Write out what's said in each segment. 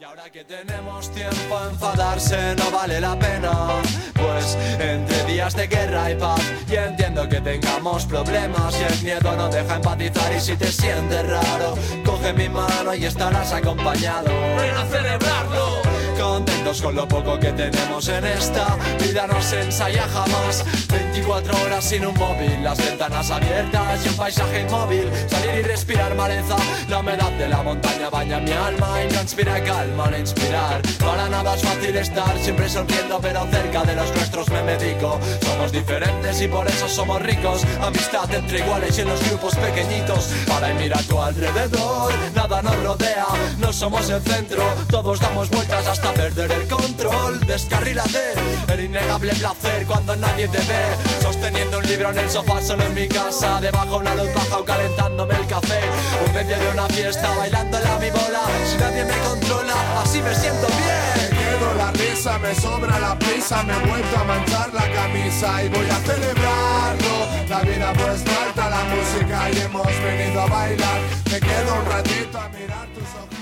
Y ahora que tenemos tiempo a enfadarse no vale la pena, pues entre días de guerra y paz y entiendo que tengamos problemas y el miedo no deja empatizar y si te sientes raro coge mi mano y estarás acompañado. Ven a celebrarlo. Contentos con lo poco que tenemos en esta vida no se ensaya jamás. 24 horas sin un móvil, las ventanas abiertas y un paisaje inmóvil. Salir y respirar maleza, la humedad de la montaña baña mi alma y no inspira calma al inspirar. Para nada es fácil estar siempre sonriendo pero cerca de los nuestros me medico. Somos diferentes y por eso somos ricos. Amistad entre iguales y en los grupos pequeñitos. Para y mira a tu alrededor, nada nos rodea, no somos el centro. Todos damos vueltas hasta perder el control. Descarrílate, el innegable placer cuando nadie te ve. Sosteniendo un libro en el sofá solo en mi casa, debajo una luz baja o calentándome el café. O en medio de una fiesta bailándola a mi bola. Si nadie me controla, así me siento bien. Me quedo la risa, me sobra la prisa. Me he vuelto a manchar la camisa y voy a celebrarlo. La vida pues falta la música y hemos venido a bailar. Me quedo un ratito a mirar tus ojitos.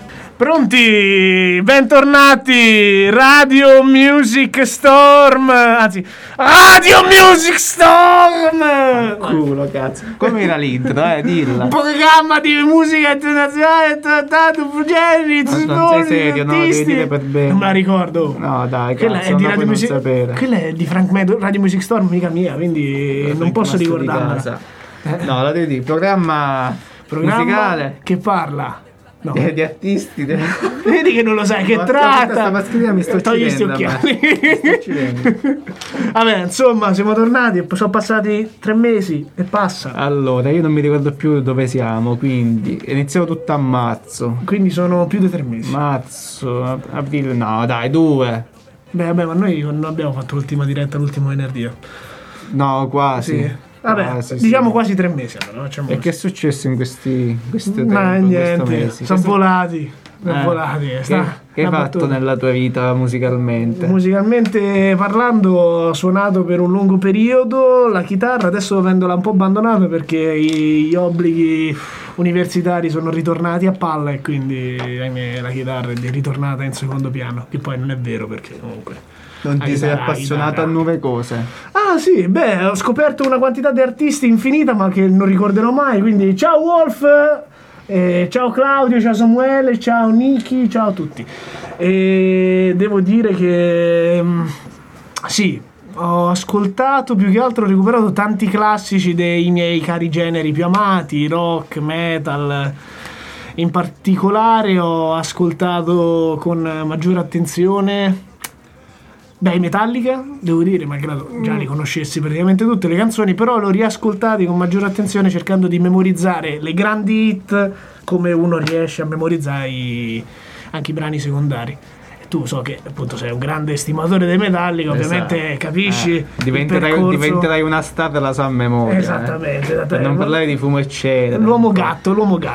Pronti? Bentornati! Radio Music Storm! Anzi, Radio Music Storm! Culo, cazzo. Come era l'intro, dilla. Un programma di musica internazionale trattato progetti, non sei serio, no? Devi dire per bene. Non me la ricordo. No, dai, quella cazzo, è di non Radio puoi Music. non sapere. Quella è di Frank Meadow, Radio Music Storm, mica mia, quindi non posso ricordarla. No, la devi dire. Programma musicale che parla. No. Di artisti. Vedi che non lo sai, che tratta. Questa mascherina mi sto togli sti occhiali. Vabbè, insomma, siamo tornati. Sono passati 3 mesi e passa. Allora, io non mi ricordo più dove siamo. Quindi iniziamo tutto a marzo. Quindi sono più di 3 mesi. Marzo, aprile, no, dai, 2. Beh, vabbè, ma noi non abbiamo fatto l'ultima diretta l'ultimo venerdì. No, quasi. Sì. Vabbè, sì, diciamo sì. quasi 3 mesi allora. E che è successo in queste Ma niente, mesi? sono volati. Volati. Che hai fatto nella tua vita musicalmente? Musicalmente parlando ho suonato per un lungo periodo la chitarra, adesso avendola un po' abbandonata perché gli obblighi universitari sono ritornati a palla e quindi ahimè, la chitarra è ritornata in secondo piano, che poi non è vero perché comunque non ti sei appassionato a nuove cose? Ah sì, beh, ho scoperto una quantità di artisti infinita ma che non ricorderò mai, quindi ciao Wolf, ciao Claudio, ciao Samuele, ciao Niki, ciao a tutti. E devo dire che sì, ho ascoltato, più che altro ho recuperato tanti classici dei miei cari generi più amati, rock, metal. In particolare ho ascoltato con maggiore attenzione i Metallica, devo dire, malgrado già li conoscessi praticamente tutte le canzoni, però l'ho riascoltati con maggiore attenzione cercando di memorizzare le grandi hit come uno riesce a memorizzare anche i brani secondari. Tu so che appunto sei un grande estimatore dei Metallica, ovviamente capisci diventerai una star della sa memoria. Esattamente. Per non parlare di fumo eccetera. L'uomo gatto,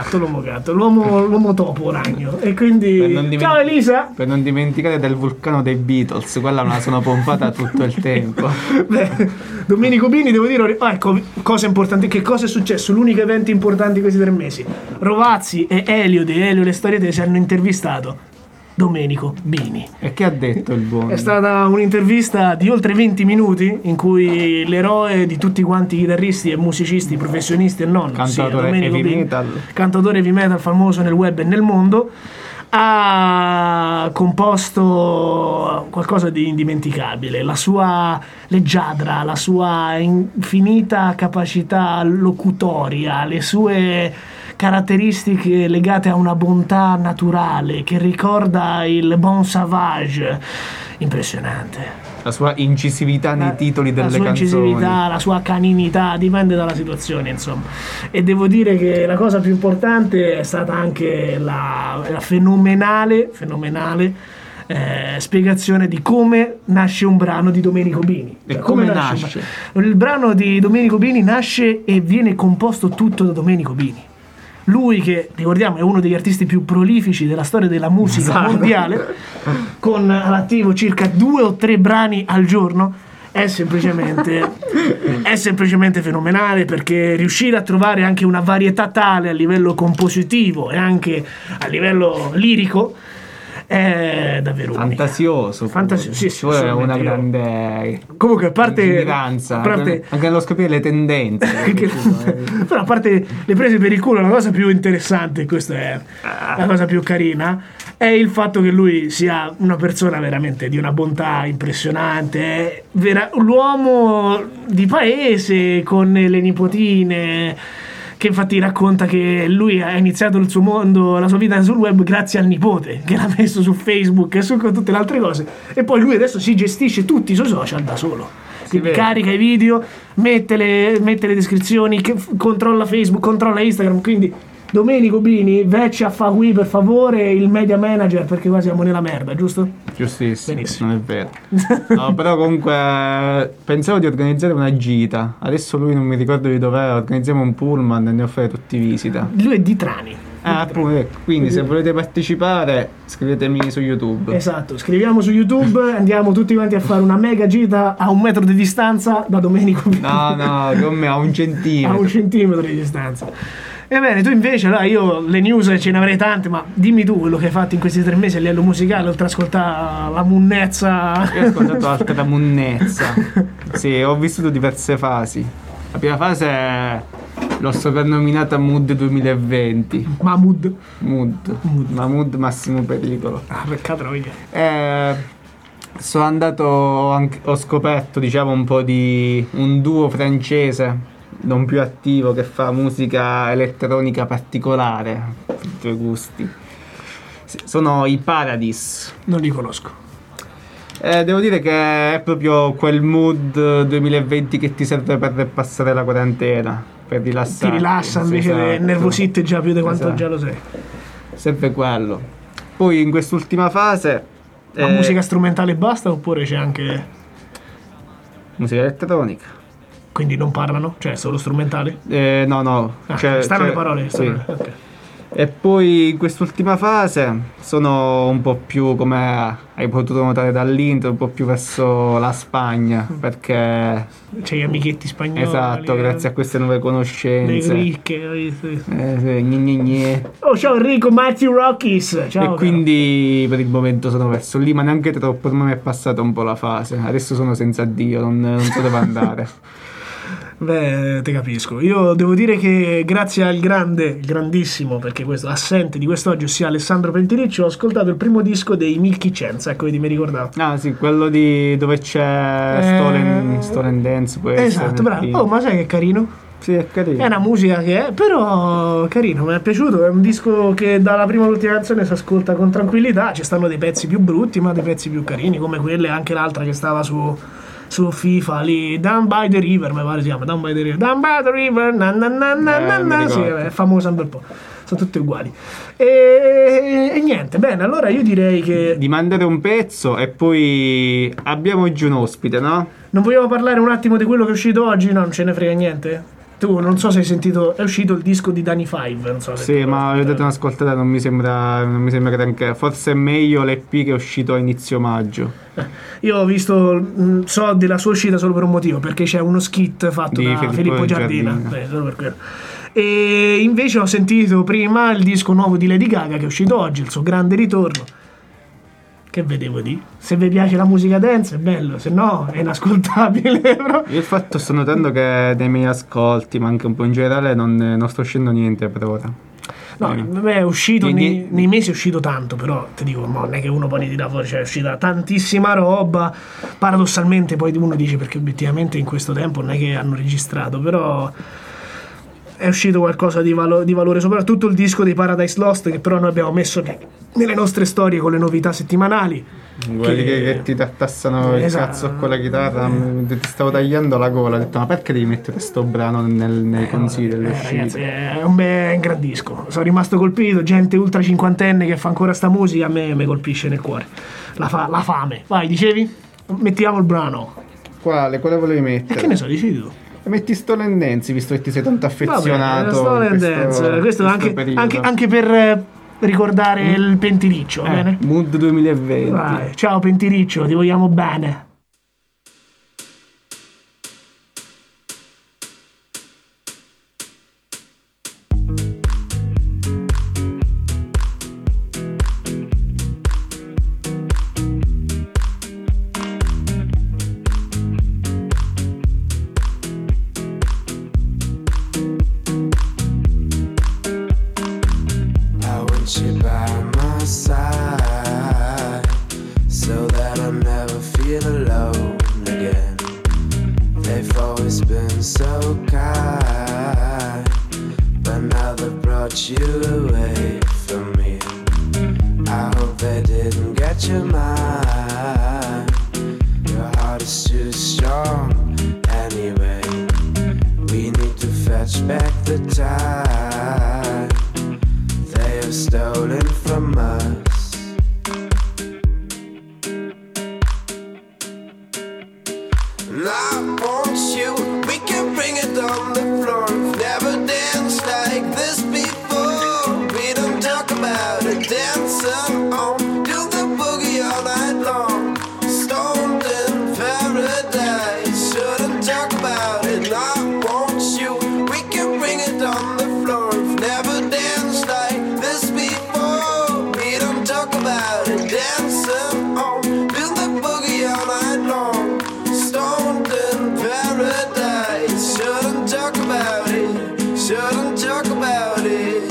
l'uomo topo ragno. E quindi ciao Elisa! Per non dimenticare del vulcano dei Beatles, quella me la sono pompata tutto il tempo. Beh, Domenico Bini, devo dire, ecco, cosa importante, che cosa è successo? L'unico evento importante di questi 3 mesi. Rovazzi e Elio di Elio Le Storie Tese hanno intervistato Domenico Bini. E che ha detto il buono? È stata un'intervista di oltre 20 minuti in cui l'eroe di tutti quanti i chitarristi e musicisti professionisti e non, cantautore heavy metal, cantautore heavy metal famoso nel web e nel mondo, ha composto qualcosa di indimenticabile. La sua leggiadra, la sua infinita capacità locutoria, le sue caratteristiche legate a una bontà naturale che ricorda il Bon Sauvage, impressionante. La sua incisività nei titoli delle canzoni. La sua incisività, la sua caninità, dipende dalla situazione, insomma. E devo dire che la cosa più importante è stata anche la fenomenale spiegazione di come nasce un brano di Domenico Bini. E come nasce? Il brano di Domenico Bini nasce e viene composto tutto da Domenico Bini. Lui che, ricordiamo, è uno degli artisti più prolifici della storia della musica mondiale, con all'attivo circa 2 o 3 brani al giorno, è semplicemente fenomenale, perché riuscire a trovare anche una varietà tale a livello compositivo e anche a livello lirico è davvero unica. Fantasioso. Sì, Tu è una grande comunque, a parte lungimiranza, anche nello scoprire le tendenze. Però a parte le prese per il culo, la cosa più interessante, questa è la cosa più carina, è il fatto che lui sia una persona veramente di una bontà impressionante, l'uomo di paese con le nipotine, che infatti racconta che lui ha iniziato il suo mondo, la sua vita sul web grazie al nipote che l'ha messo su Facebook e su tutte le altre cose, e poi lui adesso si gestisce tutti i suoi social da solo. Quindi carica i video, mette le descrizioni, controlla Facebook, controlla Instagram. Quindi Domenico Bini, vecchia a fa qui per favore il media manager, perché qua siamo nella merda, giusto? Giustissimo. Benissimo. Non è vero. No, però comunque pensavo di organizzare una gita. Adesso lui non mi ricordo di dov'è. Organizziamo un pullman e andiamo a fare tutti visita. Lui è di Trani. Appunto, quindi se volete partecipare scrivetemi su YouTube. Esatto, scriviamo su YouTube, andiamo tutti quanti a fare una mega gita a 1 metro di distanza da Domenico Bini. No, come a 1 centimetro. A 1 centimetro di distanza. Ebbene, tu invece, allora, io le news ce ne avrei tante, ma dimmi tu quello che hai fatto in questi 3 mesi a livello musicale, oltre a ascoltare la munnezza. Io ho ascoltato altra munnezza. Sì, ho vissuto diverse fasi. La prima fase l'ho soprannominata Mood 2020. Mahmood. Mahmood Massimo Pericolo. Ah, peccato troia. Sono andato, ho scoperto, diciamo, un po' di un duo francese non più attivo che fa musica elettronica particolare per i tuoi gusti. Sono i Paradis. Non li conosco. Devo dire che è proprio quel mood 2020 che ti serve per passare la quarantena, per rilassarti. Ti rilassa invece di nervosirti già più di quanto già lo sei. Serve quello. Poi in quest'ultima fase la musica strumentale basta oppure c'è anche musica elettronica? Quindi non parlano? Cioè solo strumentali? No. Stanno le parole? Sì. Okay. E poi in quest'ultima fase sono un po' più, come hai potuto notare dall'intro, un po' più verso la Spagna, perché c'è gli amichetti spagnoli. Esatto, grazie a queste nuove conoscenze. Le ricche. Oh, ciao Enrico, Matthew Rockies. Ciao. E quindi per il momento sono verso lì, ma neanche troppo, ormai mi è passata un po' la fase. Adesso sono senza Dio, non so dove andare. Beh, te capisco. Io devo dire che grazie al grandissimo, perché questo assente di quest'oggi, ossia Alessandro Pentiriccio, ho ascoltato il primo disco dei Milky Chance, ecco, vedi, mi ricordavo. Ah sì, quello dove c'è Stolen Dance, può essere. Esatto, bravo. Oh, ma sai che è carino? Sì, è carino. È una musica che è, però carino, mi è piaciuto. È un disco che dalla prima all'ultima canzone si ascolta con tranquillità. Ci stanno dei pezzi più brutti, ma dei pezzi più carini, come quelle, anche l'altra che stava su FIFA lì, Down by the River, mi pare si chiama, Down by the River, sì, è famosa un bel po', sono tutte uguali. E niente, bene, allora io direi che di mandare un pezzo e poi abbiamo giù un ospite, no? Non vogliamo parlare un attimo di quello che è uscito oggi? No, non ce ne frega niente. Tu non so se hai sentito, è uscito il disco di Danny Five, non so se sì, ma ho dato un'ascoltata, non mi sembra granché. Forse è meglio l'EP che è uscito a inizio maggio. Io ho visto, so della sua uscita solo per un motivo, perché c'è uno skit fatto da Filippo Giardina. Solo per quello. E invece ho sentito prima il disco nuovo di Lady Gaga che è uscito oggi, il suo grande ritorno. Che vedevo di? Se vi piace la musica dance è bello, se no è inascoltabile. Però. Io il fatto sto notando che nei miei ascolti, ma anche un po' in generale, non sto uscendo niente per ora. No, è uscito nei mesi è uscito tanto, però ti dico, non è che uno poi ne tira fuori, cioè è uscita tantissima roba. Paradossalmente poi uno dice, perché obiettivamente in questo tempo non è che hanno registrato, però è uscito qualcosa di valore, soprattutto il disco di Paradise Lost, che però noi abbiamo messo nelle nostre storie con le novità settimanali. Quelli che ti tassano il cazzo con la chitarra. Ti stavo tagliando la gola, ho detto ma perché devi mettere sto brano nei consigli delle uscite? Ragazzi, è un gran disco, sono rimasto colpito, gente ultra cinquantenne che fa ancora sta musica, a me mi colpisce nel cuore la fame. Vai, dicevi? Mettiamo il brano. Quale volevi mettere? E che ne so, decidi tu. Metti Stolen Dance, visto che ti sei tanto affezionato. Stolen Dance, questo anche per ricordare il Pentiriccio, va bene? Mood 2020. Vai, ciao Pentiriccio, ti vogliamo bene. out your mind. Your heart is too strong anyway. We need to fetch back the time they have stolen from us. And I want you, we can bring it on the floor. We've never danced like this before. We don't talk about it, dancing on, do the boogie all night long. Stoned in paradise, shouldn't talk about it. And I want you, we can bring it on the floor. We've never danced like this before. We don't talk about it, dancing on, do the boogie all night long. Stoned in paradise, shouldn't talk about it, shouldn't talk about it.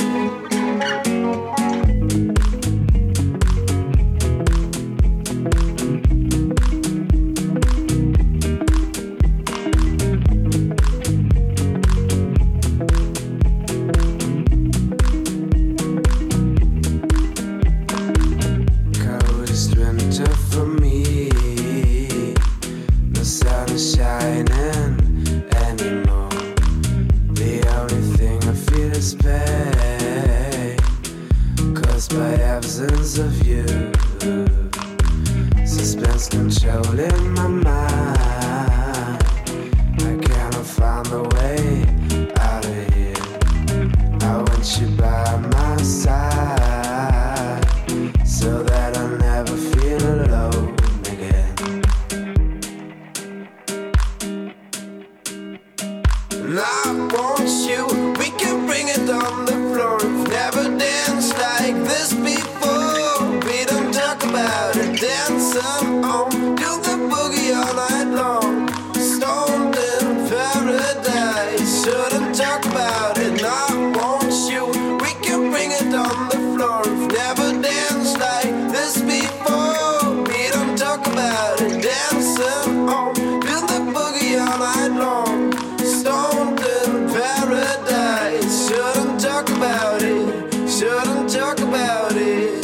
Coldest winter for me, no sun is shining anymore. The only thing I feel is pain, caused by absence of you. Suspense controlling my mind. I cannot find a way out of here. I want you by my side, so that I'll never feel alone again. And I want you, we can bring it on the floor. We've never danced like this before. We don't talk about it, dancing on, do the boogie all night long. Stoned in paradise, shouldn't talk about it. And I want you, we can bring it on the floor. We've never danced like this before. We don't talk about it, dancing on, do the boogie all night long. Stoned in paradise, shouldn't talk about it, shouldn't talk about it.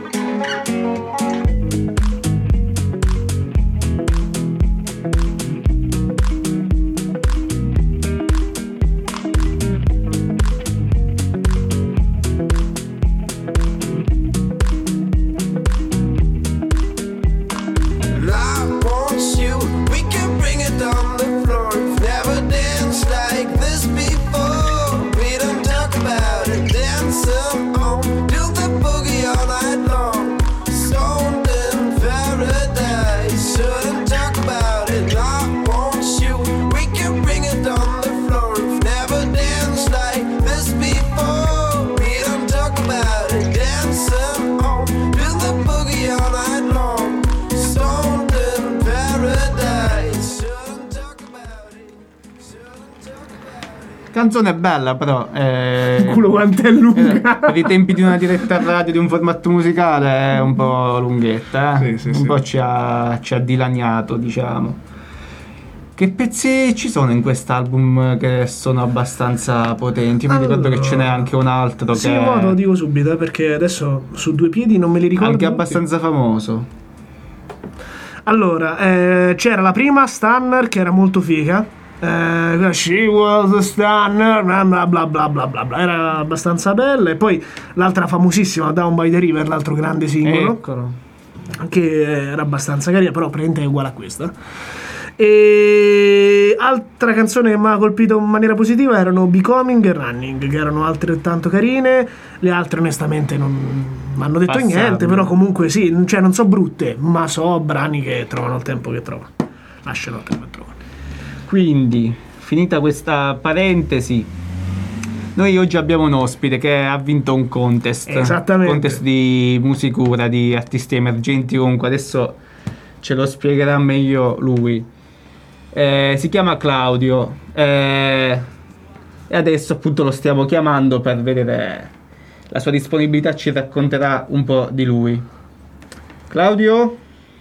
And I want you, we can bring it on the floor. We've never danced like this before. We don't talk about it, dancing on, do the boogie all night long. Stoned in paradise, shouldn't talk about it. And I want you, we can bring it on the floor. We've never danced like this before. We don't talk about it, dancing on, do the boogie all night long. Stoned in paradise, shouldn't talk about it, shouldn't talk about it. Canzone bella, però Culo quanto è lunga. per i tempi di una diretta radio, di un formato musicale, è un po' lunghetta, Sì, sì, un sì. po' ci ha dilaniato, diciamo. Che pezzi ci sono in quest'album che sono abbastanza potenti? Io mi ricordo che ce n'è anche un altro Sì, che mo te lo dico subito, perché adesso su due piedi non me li è ricordo anche tutti. abbastanza famoso. Allora, c'era la prima, Stunner, che era molto figa. She was a stunner, bla bla bla bla bla bla bla. Era abbastanza bella. E poi l'altra famosissima, Down by the River, l'altro grande singolo, Eccolo. che era abbastanza carina, però praticamente è uguale a questa. E altra canzone che mi ha colpito in maniera positiva erano Becoming e Running, che erano altrettanto carine. Le altre onestamente non mi hanno detto Passabili. niente, però comunque sì, cioè non so brutte, ma so brani che trovano il tempo che trovano. Lasciano il tempo che trovano. Quindi, finita questa parentesi, noi oggi abbiamo un ospite che ha vinto un contest. Esattamente. Contest di musicura, di artisti emergenti. Comunque adesso ce lo spiegherà meglio lui. Si chiama Claudio. E adesso appunto lo stiamo chiamando per vedere la sua disponibilità, ci racconterà un po' di lui. Claudio?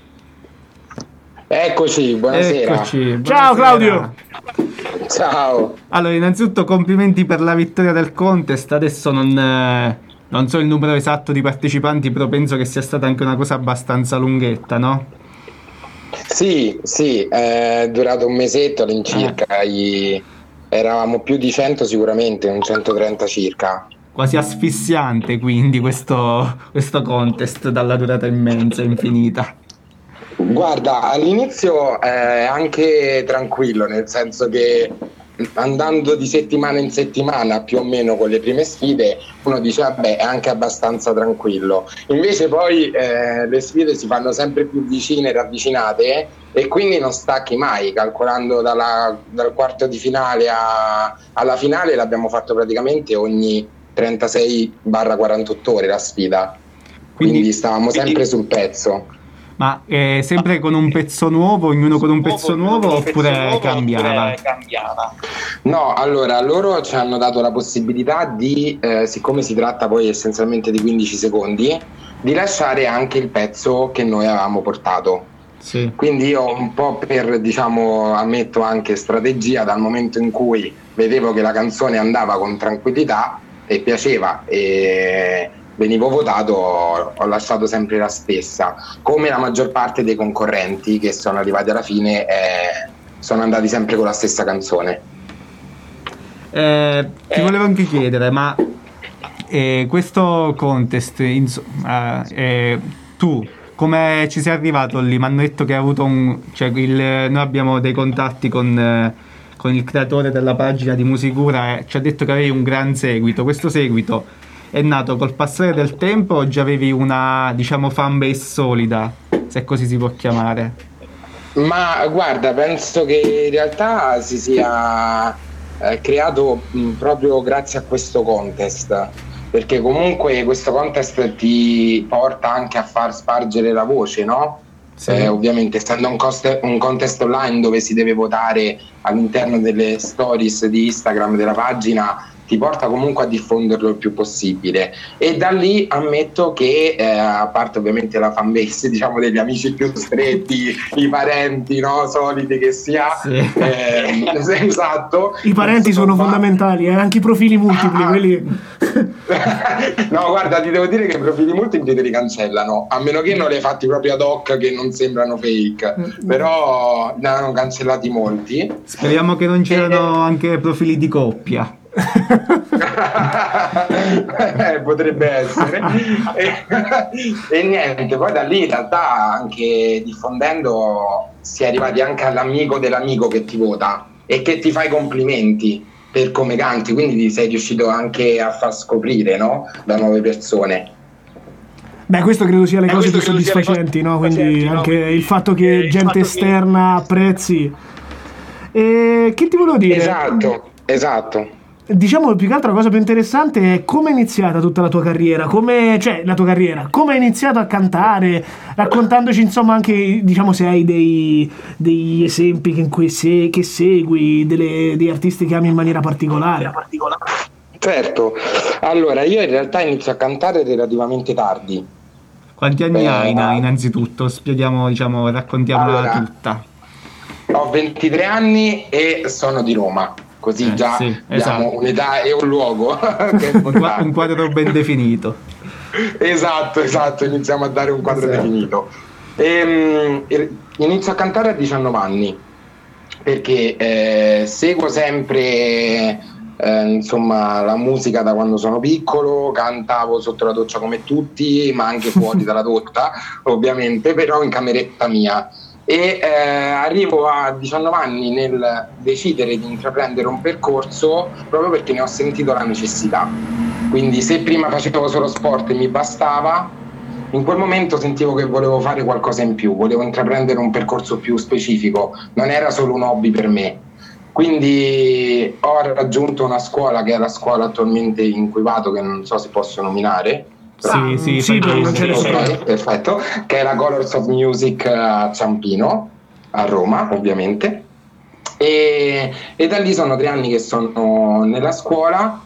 Eccoci, buonasera. Eccoci. Ciao, buonasera. Claudio. Ciao. Allora, innanzitutto complimenti per la vittoria del contest. Adesso non Non so il numero esatto di partecipanti, però penso che sia stata anche una cosa abbastanza lunghetta, no? Sì, è durato un mesetto all'incirca, eravamo più di 100 sicuramente, un 130 circa. Quasi asfissiante quindi questo contest dalla durata immensa, infinita. Guarda, all'inizio è anche tranquillo, nel senso che andando di settimana in settimana più o meno con le prime sfide uno dice vabbè è anche abbastanza tranquillo, invece poi le sfide si fanno sempre più vicine, ravvicinate e quindi non stacchi mai, calcolando dal quarto di finale alla finale l'abbiamo fatto praticamente ogni 36-48 ore la sfida, quindi stavamo sempre sul pezzo. Ma sempre con un pezzo nuovo, ognuno con un pezzo nuovo oppure cambiava? No, allora loro ci hanno dato la possibilità di, siccome si tratta poi essenzialmente di 15 secondi, di lasciare anche il pezzo che noi avevamo portato. Sì. Quindi io un po' per, diciamo, ammetto anche strategia, dal momento in cui vedevo che la canzone andava con tranquillità e piaceva e venivo votato, ho lasciato sempre la stessa, come la maggior parte dei concorrenti che sono arrivati alla fine sono andati sempre con la stessa canzone. Ti volevo anche chiedere, ma questo contest, tu come ci sei arrivato lì? Mi hanno detto che hai avuto noi abbiamo dei contatti con il creatore della pagina di Musicura e ci ha detto che avevi un gran seguito. Questo seguito è nato col passare del tempo o già avevi una, diciamo, fanbase solida, se così si può chiamare? Ma guarda, penso che in realtà si sia creato proprio grazie a questo contest, perché comunque questo contest ti porta anche a far spargere la voce, no? Sì. Ovviamente essendo un contest online dove si deve votare all'interno delle stories di Instagram della pagina, ti porta comunque a diffonderlo il più possibile, e da lì ammetto che a parte ovviamente la fanbase, diciamo, degli amici più stretti, i parenti, no, soliti che sia, sì. Esatto, i parenti sono fondamentali, anche i profili multipli, quelli... No, guarda, ti devo dire che i profili multipli te li cancellano, a meno che non li hai fatti proprio ad hoc, che non sembrano fake, però ne hanno cancellati molti. Speriamo che non c'erano anche profili di coppia. Potrebbe essere. E niente, poi da lì in realtà anche diffondendo si è arrivati anche all'amico dell'amico che ti vota e che ti fa i complimenti per come canti, quindi ti sei riuscito anche a far scoprire, no? Da nuove persone. Beh, questo credo sia le cose più soddisfacenti, no? Quindi anche il fatto che gente esterna apprezzi. E che ti volevo dire? Esatto. Diciamo, più che altro la cosa più interessante è come è iniziata tutta la tua carriera, come hai iniziato a cantare, raccontandoci insomma anche, diciamo, se hai degli esempi che segui, degli artisti che ami in maniera particolare. Certo, allora io in realtà inizio a cantare relativamente tardi. Quanti anni hai innanzitutto? Spieghiamo, diciamo, raccontiamola tutta. Ho 23 anni e sono di Roma. Così già sì, abbiamo esatto. Un'età e un luogo che è un quadro ben definito. Esatto, iniziamo a dare un quadro definito. Inizio a cantare a 19 anni perché seguo sempre insomma la musica da quando sono piccolo, cantavo sotto la doccia come tutti, ma anche fuori dalla doccia ovviamente, però in cameretta mia. E arrivo a 19 anni nel decidere di intraprendere un percorso proprio perché ne ho sentito la necessità. Quindi se prima facevo solo sport e mi bastava, in quel momento sentivo che volevo fare qualcosa in più, volevo intraprendere un percorso più specifico, non era solo un hobby per me. Quindi ho raggiunto una scuola che è la scuola attualmente in cui vado, che non so se posso nominare. Sì, non c'è nessuno. Perfetto, che è la Colors of Music a Ciampino, a Roma ovviamente, e da lì sono 3 anni che sono nella scuola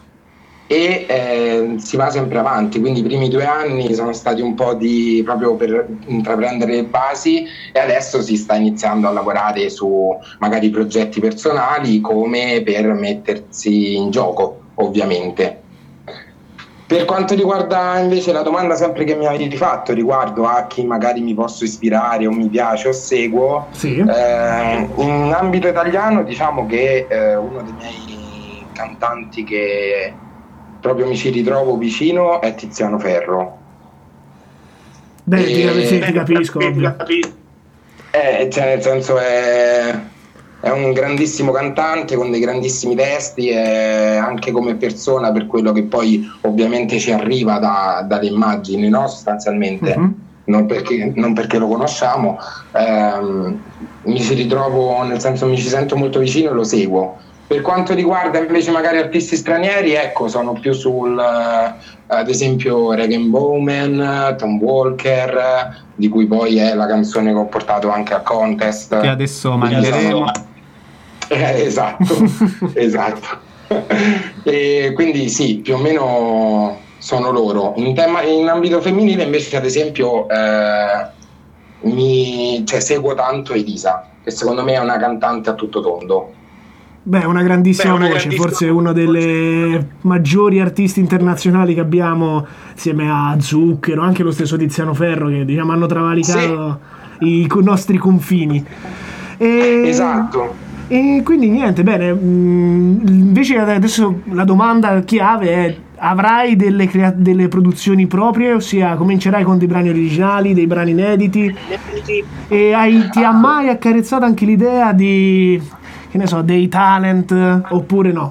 e si va sempre avanti, quindi i primi 2 anni sono stati un po' proprio per intraprendere le basi e adesso si sta iniziando a lavorare su magari progetti personali come per mettersi in gioco ovviamente. Per quanto riguarda invece la domanda sempre che mi avevi fatto riguardo a chi magari mi posso ispirare o mi piace o seguo, Sì. in ambito italiano diciamo che uno dei miei cantanti che proprio mi ci ritrovo vicino è Tiziano Ferro. Beh, ti capisco, ovvio. Cioè nel senso è un grandissimo cantante con dei grandissimi testi e anche come persona, per quello che poi ovviamente ci arriva dalle immagini, no? Sostanzialmente, non perché lo conosciamo, mi ci ritrovo, nel senso mi ci sento molto vicino e lo seguo. Per quanto riguarda invece magari artisti stranieri, ecco, sono più sul ad esempio Regan Bowman, Tom Walker, di cui poi è la canzone che ho portato anche al contest che adesso manderemo. Esatto. E quindi sì, più o meno sono loro. In ambito femminile invece ad esempio seguo tanto Elisa, che secondo me è una cantante a tutto tondo. Beh, una grandissima voce, forse una delle maggiori artisti internazionali che abbiamo, insieme a Zucchero, anche lo stesso Tiziano Ferro, che diciamo hanno travalicato i nostri confini. Esatto. E quindi niente, bene, invece adesso la domanda chiave è: avrai delle produzioni proprie, ossia comincerai con dei brani originali, dei brani inediti, e ti ha mai accarezzato anche l'idea di, che ne so, dei talent, oppure no?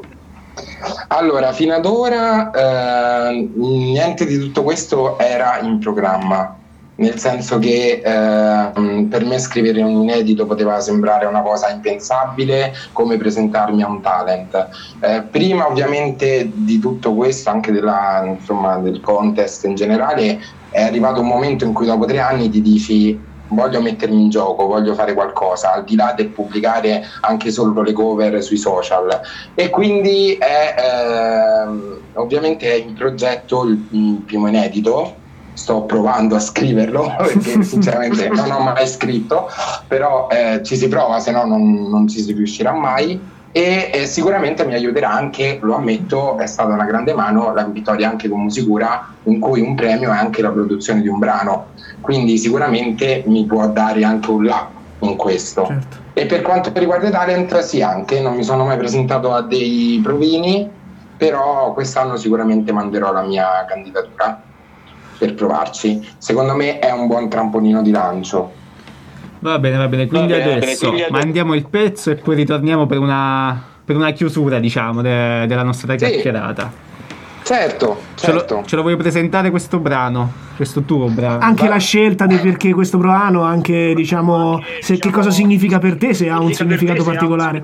Allora, fino ad ora niente di tutto questo era in programma, nel senso che per me scrivere un inedito poteva sembrare una cosa impensabile, come presentarmi a un talent. Prima ovviamente di tutto questo, anche del contest in generale, è arrivato un momento in cui dopo 3 anni ti dici: voglio mettermi in gioco, voglio fare qualcosa, al di là del pubblicare anche solo le cover sui social. E quindi ovviamente è in progetto il primo inedito. Sto provando a scriverlo perché sinceramente non ho mai scritto, però ci si prova, se no non ci si riuscirà mai. E sicuramente mi aiuterà anche, lo ammetto, è stata una grande mano la vittoria anche con Musicura, in cui un premio è anche la produzione di un brano, quindi sicuramente mi può dare anche un là in questo. Certo. E per quanto riguarda i talent, sì, anche non mi sono mai presentato a dei provini, però quest'anno sicuramente manderò la mia candidatura per provarci. Secondo me è un buon trampolino di lancio. Va bene, quindi adesso mandiamo il pezzo e poi ritorniamo per una chiusura, diciamo, della nostra chiacchierata. Certo. Ce lo vuoi presentare questo brano, questo tuo brano? Anche la scelta di perché questo brano, anche diciamo che cosa significa per te, se ha un significato particolare.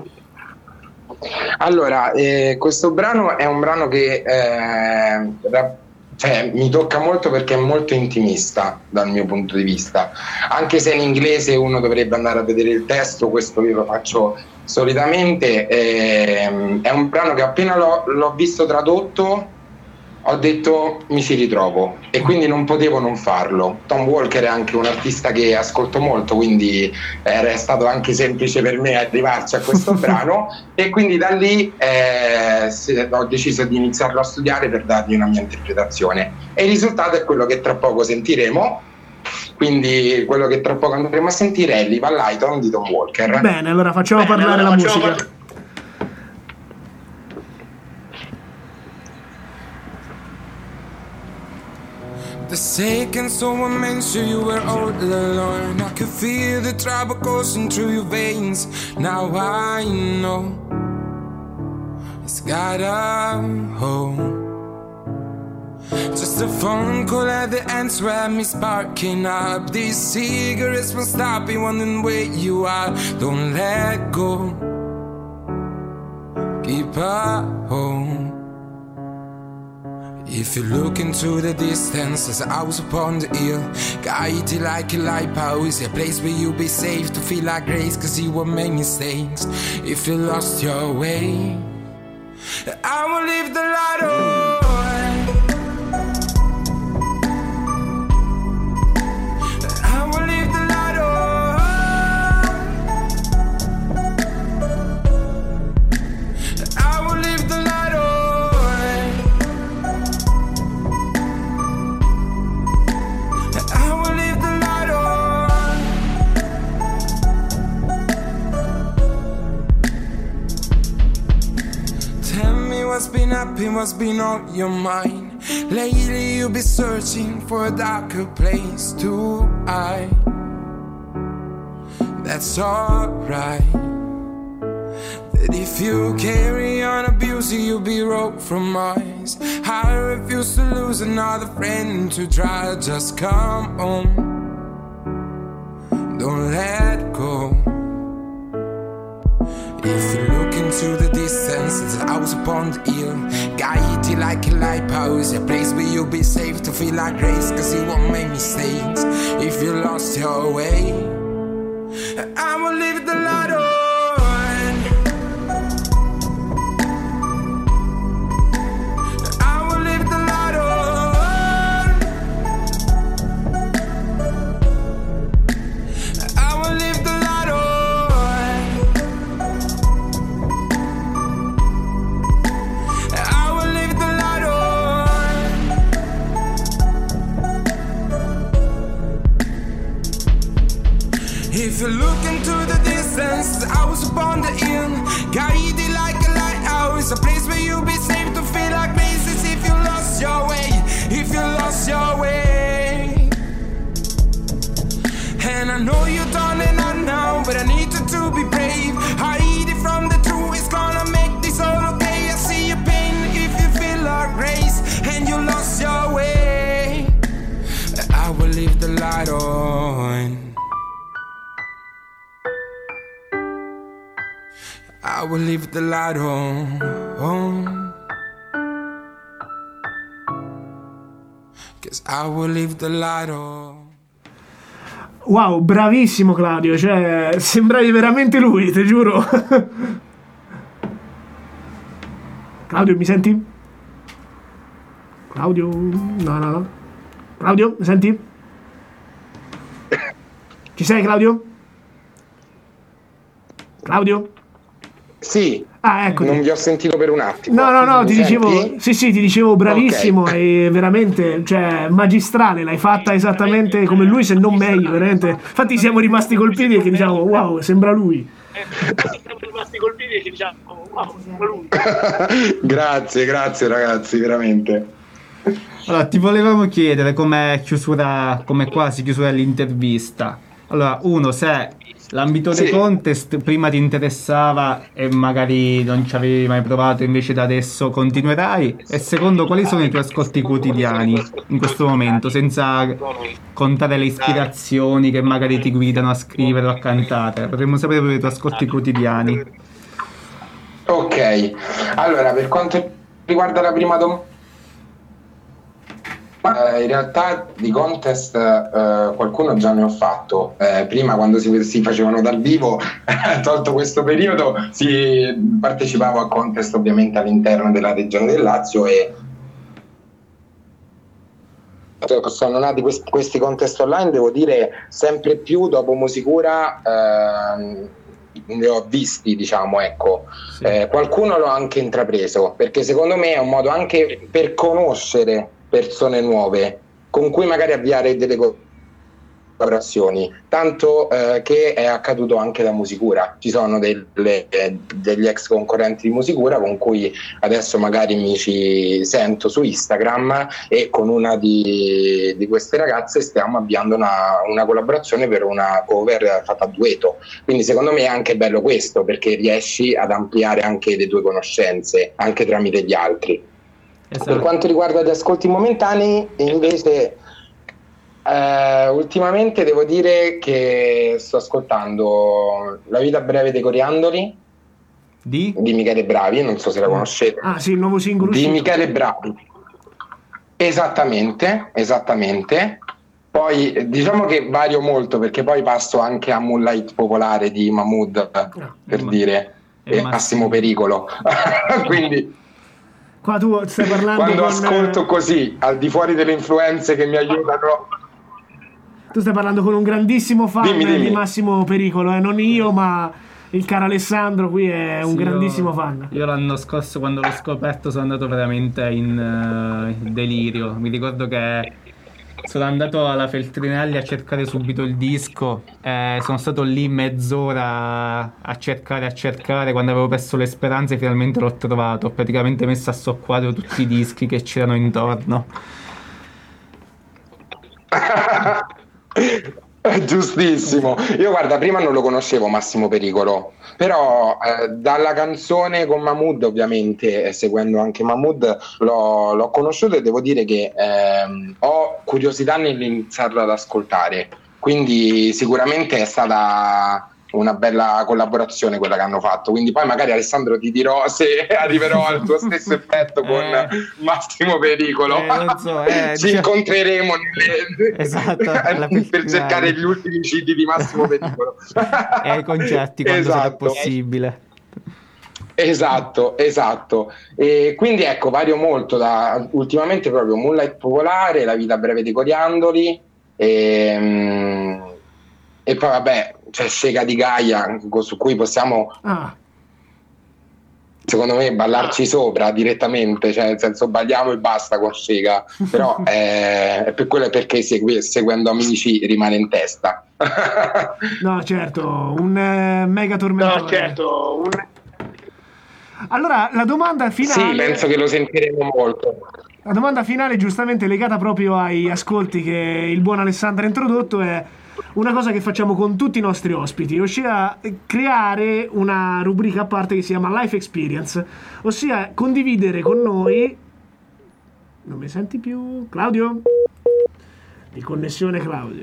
Allora, questo brano è un brano che mi tocca molto perché è molto intimista dal mio punto di vista, anche se in inglese uno dovrebbe andare a vedere il testo, questo io lo faccio solitamente. È un brano che appena l'ho visto tradotto ho detto mi ci ritrovo, e quindi non potevo non farlo. Tom Walker è anche un artista che ascolto molto, quindi è stato anche semplice per me arrivarci a questo brano, e quindi da lì ho deciso di iniziarlo a studiare per dargli una mia interpretazione, e il risultato è quello che tra poco sentiremo. Quindi quello che tra poco andremo a sentire è Live a Lighton di Tom Walker. Bene, allora facciamo parlare la musica. The second someone mentioned you were all alone, I could feel the trouble coursing through your veins. Now I know it's got a home. Just a phone call at the end swept me sparking up. These cigarettes won't stop me wondering where you are. Don't let go, keep a home. If you look into the distance, there's a house upon the hill, guided like a lighthouse, a place where you'll be safe to feel like grace, cause you won't make mistakes. If you lost your way, I will leave the light on. I will leave the light on. I will leave the light on. what's been on your mind. Lately you've been searching for a darker place to hide. That's alright. That if you carry on abusing, you'll be robbed from Mars. I refuse to lose another friend to try. Just come home, don't let go. If you look into the distance, it's a house upon the hill, guided like a lighthouse, a place where you'll be safe to feel like grace, cause you won't make mistakes if you lost your way. I will leave the light on. If you look into the distance, I was upon the hill, guided like a lighthouse, a place where you'll be safe to feel like places if you lost your way, if you lost your way. And I know you're done and I know, but I need you to be brave. Hide it from the truth, it's gonna make this all okay. I see your pain if you feel like grace, and you lost your way. I will leave the light on. I will leave the light on. Cause I will leave the light on. Wow, bravissimo Claudio, cioè sembravi veramente lui, te giuro. Claudio, mi senti? Claudio? No. Claudio, mi senti? Ci sei, Claudio? Claudio? Sì, ecco. Non vi ho sentito per un attimo. No, ti dicevo, sì, ti dicevo bravissimo, okay. E veramente, cioè, magistrale, l'hai fatta esattamente come lui, se non meglio, veramente. Infatti siamo rimasti colpiti e che diciamo, wow, sembra lui. Grazie ragazzi, veramente. Allora, ti volevamo chiedere come quasi chiusura dell'intervista. Allora, uno, se l'ambito dei contest prima ti interessava e magari non ci avevi mai provato, invece da adesso continuerai, e secondo, quali sono i tuoi ascolti quotidiani in questo momento, senza contare le ispirazioni che magari ti guidano a scrivere o a cantare? Potremmo sapere i tuoi ascolti quotidiani. Ok, allora, per quanto riguarda la prima domanda, in realtà di contest qualcuno già ne ho fatto prima, quando si facevano dal vivo. Tolto questo periodo, partecipavo a contest ovviamente all'interno della regione del Lazio, e sono nati questi contest online, devo dire, sempre più dopo Musicura. Ne ho visti, diciamo, ecco. Sì. Qualcuno l'ho anche intrapreso, perché secondo me è un modo anche per conoscere persone nuove con cui magari avviare delle collaborazioni, tanto che è accaduto anche da Musicura. Ci sono degli ex concorrenti di Musicura con cui adesso magari mi ci sento su Instagram, e con una di queste ragazze stiamo avviando una collaborazione per una cover fatta a dueto. Quindi secondo me è anche bello questo, perché riesci ad ampliare anche le tue conoscenze anche tramite gli altri. Esatto. Per quanto riguarda gli ascolti momentanei, invece, ultimamente devo dire che sto ascoltando La vita breve dei coriandoli di Michele Bravi, non so se la conoscete. Ah sì, il nuovo singolo di Michele Bravi. Esattamente. Poi diciamo che vario molto, perché poi passo anche a Moonlight Popolare di Mahmood, per dire, e Massimo Pericolo. Quindi qua tu stai parlando quando ascolto così, al di fuori delle influenze che mi aiutano. Tu stai parlando con un grandissimo fan dimmi. di Massimo Pericolo, non io, ma il caro Alessandro qui è un grandissimo fan. Io l'anno scorso, quando l'ho scoperto, sono andato veramente in delirio. Mi ricordo che sono andato alla Feltrinelli a cercare subito il disco, sono stato lì mezz'ora a cercare, quando avevo perso le speranze finalmente l'ho trovato, ho praticamente messo a soqquadro tutti i dischi che c'erano intorno. Giustissimo. Io guarda, prima non lo conoscevo Massimo Pericolo, però dalla canzone con Mahmood, ovviamente, seguendo anche Mahmood, l'ho conosciuto e devo dire che ho curiosità nell'iniziarlo ad ascoltare, quindi sicuramente è stata una bella collaborazione quella che hanno fatto, quindi poi magari Alessandro ti dirò se arriverò al tuo stesso effetto con Massimo Pericolo. Ci incontreremo esatto, per cercare gli ultimi CD di Massimo Pericolo e ai concerti quando sarà possibile. Esatto. E quindi ecco, vario molto ultimamente proprio Moonlight Popolare, La vita breve dei coriandoli e poi vabbè c'è Scega di Gaia, su cui possiamo secondo me ballarci sopra direttamente, cioè nel senso balliamo e basta con Scega, però è per quello, perché seguendo Amici rimane in testa. No, certo, un mega tormentone. Allora, la domanda finale... Sì, penso che lo sentiremo molto. La domanda finale, giustamente legata proprio ai ascolti che il buon Alessandro ha introdotto, è una cosa che facciamo con tutti i nostri ospiti, ossia creare una rubrica a parte che si chiama Life Experience, ossia condividere con noi... Non mi senti più? Claudio? Di connessione, Claudio.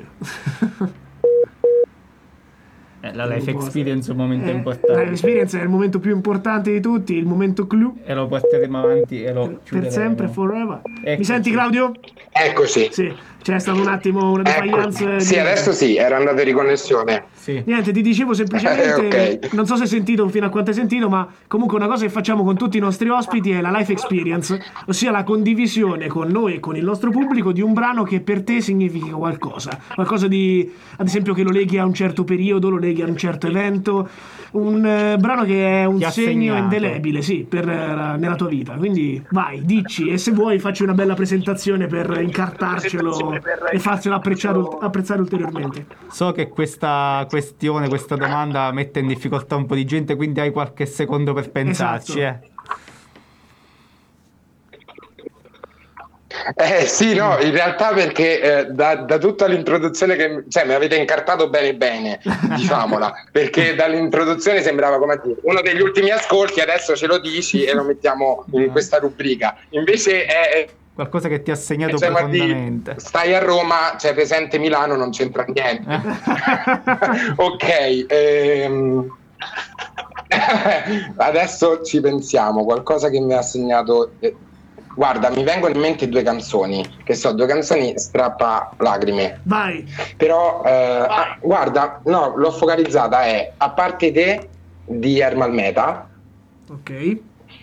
La Life Experience è un momento importante. La Life Experience è il momento più importante di tutti, il momento clou. E lo porteremo avanti e lo chiuderemo. Per sempre, forever. Eccoci. Mi senti, Claudio? Eccoci. Sì, c'è stato un attimo una defiance. Sì, adesso sì, era andata in riconnessione. Sì. Niente, ti dicevo semplicemente, okay. Non so se hai sentito, fino a quanto hai sentito, ma comunque una cosa che facciamo con tutti i nostri ospiti è la Life Experience, ossia la condivisione con noi e con il nostro pubblico di un brano che per te significa qualcosa di, ad esempio, che lo leghi a un certo periodo, lo leghi a un certo evento, un brano che è un segno indelebile, sì, nella tua vita. Quindi vai, dici, e se vuoi facci una bella presentazione per incartarcelo e farcelo apprezzare ulteriormente. So che questa domanda mette in difficoltà un po' di gente, quindi hai qualche secondo per pensarci. Esatto. Sì, no, in realtà perché da tutta l'introduzione che mi avete incartato bene, diciamola, perché dall'introduzione sembrava come dire uno degli ultimi ascolti, adesso ce lo dici e lo mettiamo in questa rubrica, invece è qualcosa che ti ha segnato profondamente. Stai a Roma, c'è presente Milano, non c'entra niente. Ok, adesso ci pensiamo, qualcosa che mi ha segnato. Guarda, mi vengono in mente due canzoni, due canzoni strappa lacrime. Vai. Però, guarda, no, l'ho focalizzata, è A parte te di Ermal Meta. Ok.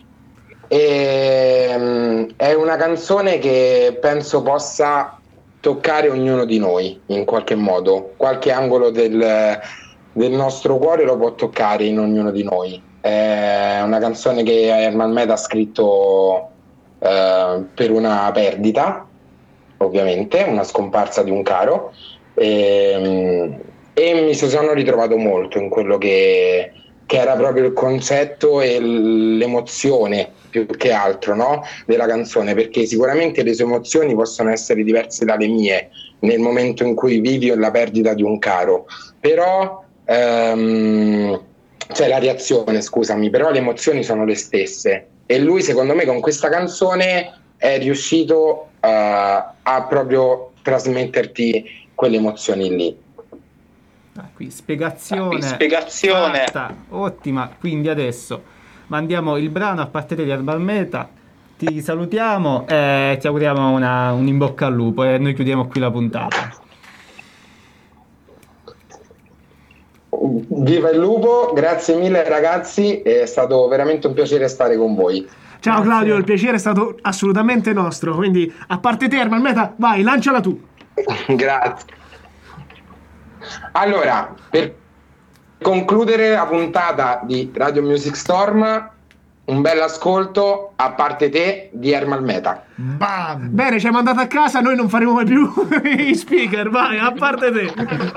È una canzone che penso possa toccare ognuno di noi in qualche modo, qualche angolo del nostro cuore lo può toccare in ognuno di noi. È una canzone che Ermal Meta ha scritto per una perdita, ovviamente, una scomparsa di un caro, e mi sono ritrovato molto in quello che era proprio il concetto e l'emozione più che altro, no? Della canzone, perché sicuramente le sue emozioni possono essere diverse dalle mie nel momento in cui vivi la perdita di un caro, però cioè la reazione, scusami, però le emozioni sono le stesse, e lui secondo me con questa canzone è riuscito a proprio trasmetterti quelle emozioni lì. Qui spiegazione fatta. Ottima. Quindi adesso mandiamo il brano A parte te di Ermal Meta, ti salutiamo e ti auguriamo un in bocca al lupo, e noi chiudiamo qui la puntata. Viva il lupo, grazie mille ragazzi, è stato veramente un piacere stare con voi. Ciao grazie. Claudio, il piacere è stato assolutamente nostro, quindi a parte te Ermal Meta, vai, lanciala tu. Grazie. Allora, per concludere la puntata di Radio Music Storm, un bel ascolto a parte te di Ermal Meta. Bam. Bene, ci hai mandato a casa, noi non faremo mai più i speaker, vai, a parte te.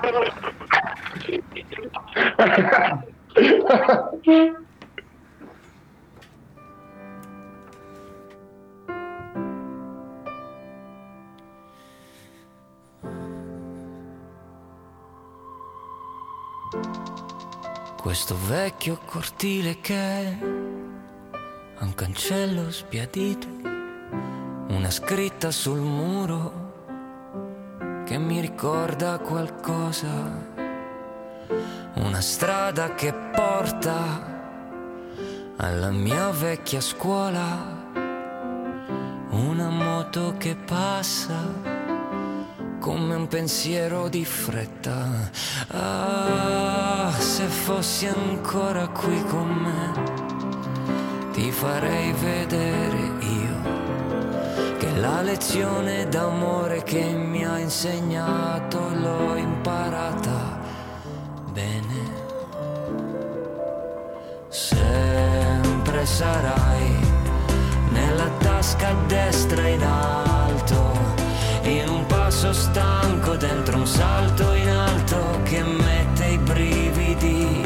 Questo vecchio cortile che ha un cancello sbiadito, una scritta sul muro che mi ricorda qualcosa, una strada che porta alla mia vecchia scuola, una moto che passa come un pensiero di fretta. Ah, se fossi ancora qui con me, ti farei vedere io che la lezione d'amore che mi ha insegnato l'ho imparata bene. Sempre sarai nella tasca a destra in alto, in un passo stanco dentro un salto in alto che mette i brividi.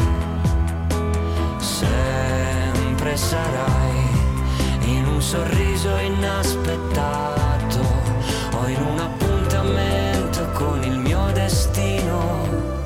Sempre sarai in un sorriso inaspettato o in un appuntamento con il mio destino.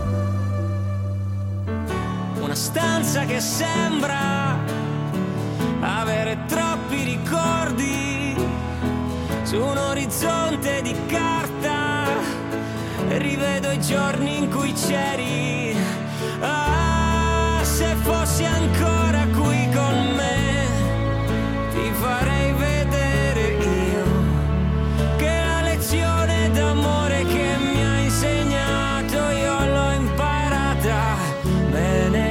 Una stanza che sembra avere troppi ricordi su un orizzonte di carta, rivedo i giorni in cui c'eri. Ah, se fossi ancora qui con me, ti farei vedere io che la lezione d'amore che mi ha insegnato io l'ho imparata bene.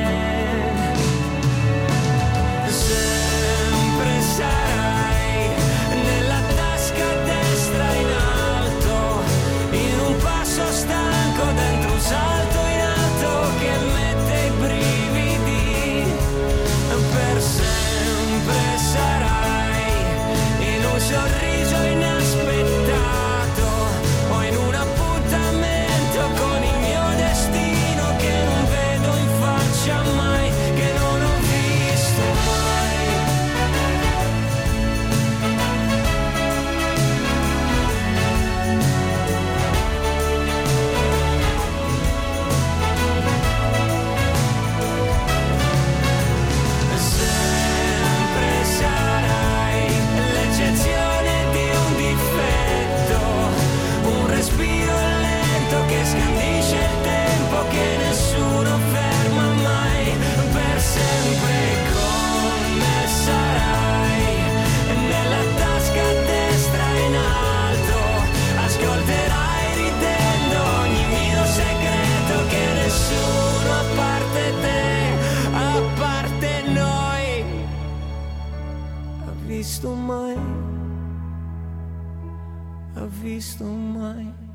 Sempre sarai nella tasca a destra in alto, in un passo stanco dentro un salto in alto che mette i brividi. Per sempre sarai in un sorriso inaspettato o in un appuntamento con il mio destino che non vedo in faccia mai, che non ho visto mai. Sempre sarai l'eccezione di un difetto, un respiro lento che scandisce il tempo che nessuno ferma mai. Per sempre con me sarai nella tasca a destra in alto, ascolterai ridendo ogni mio segreto che nessuno a parte te, a parte noi, ha visto mai, ha visto mai.